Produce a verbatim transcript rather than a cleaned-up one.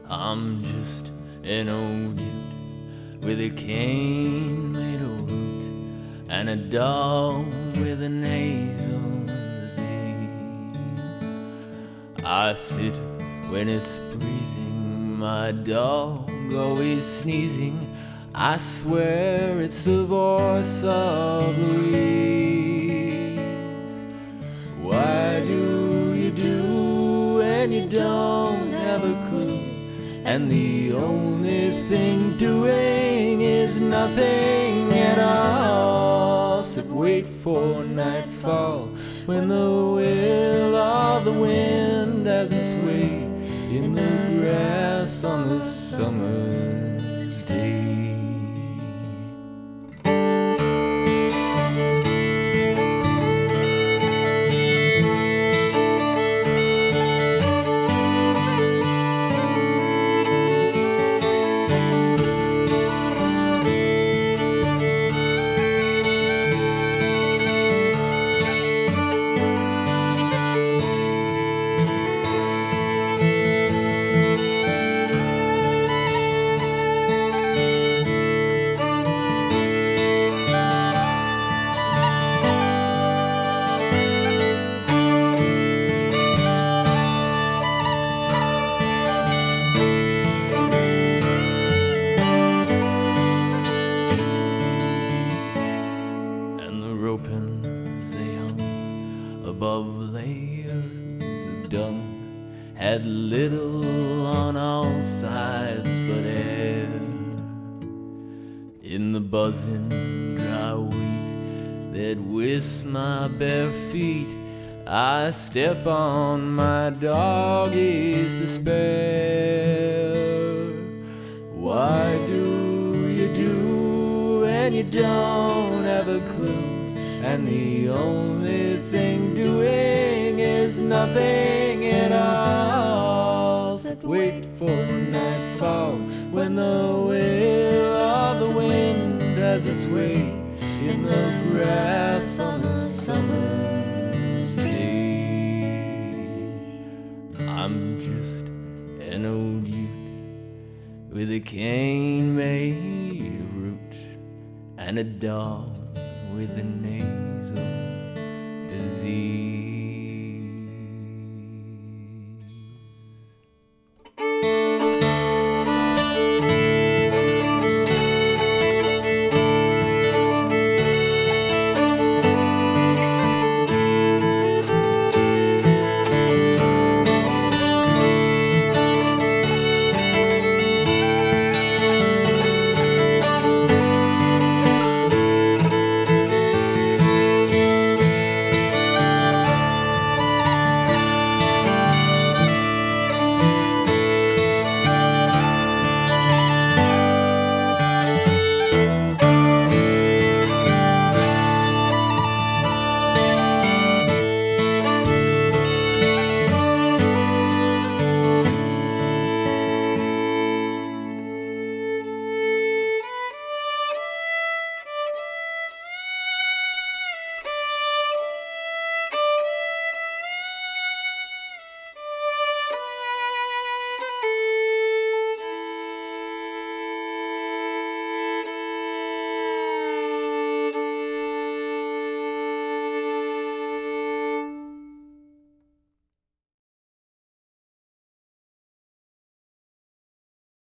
I'm just an old dude with a cane made of root and a dog with a nasal disease. I sit when it's breezing, my dog always sneezing. I swear it's the voice of Louise. Why do you do when you don't have a clue? And the only thing doing is nothing at all, except wait for nightfall when the will of the wind has its way in the grass on the summer's day. Ropings they hung above layers of dung had little on all sides but air. In the buzzing dry wheat that whisks my bare feet, I step on my doggy's despair. Why do you do when you don't have a clue? And the only thing doing is nothing at all, except wait for nightfall when the will of the wind has its way in the grass on the summer's day. I'm just an old youth with a cane made of root and a dog with a nasal disease.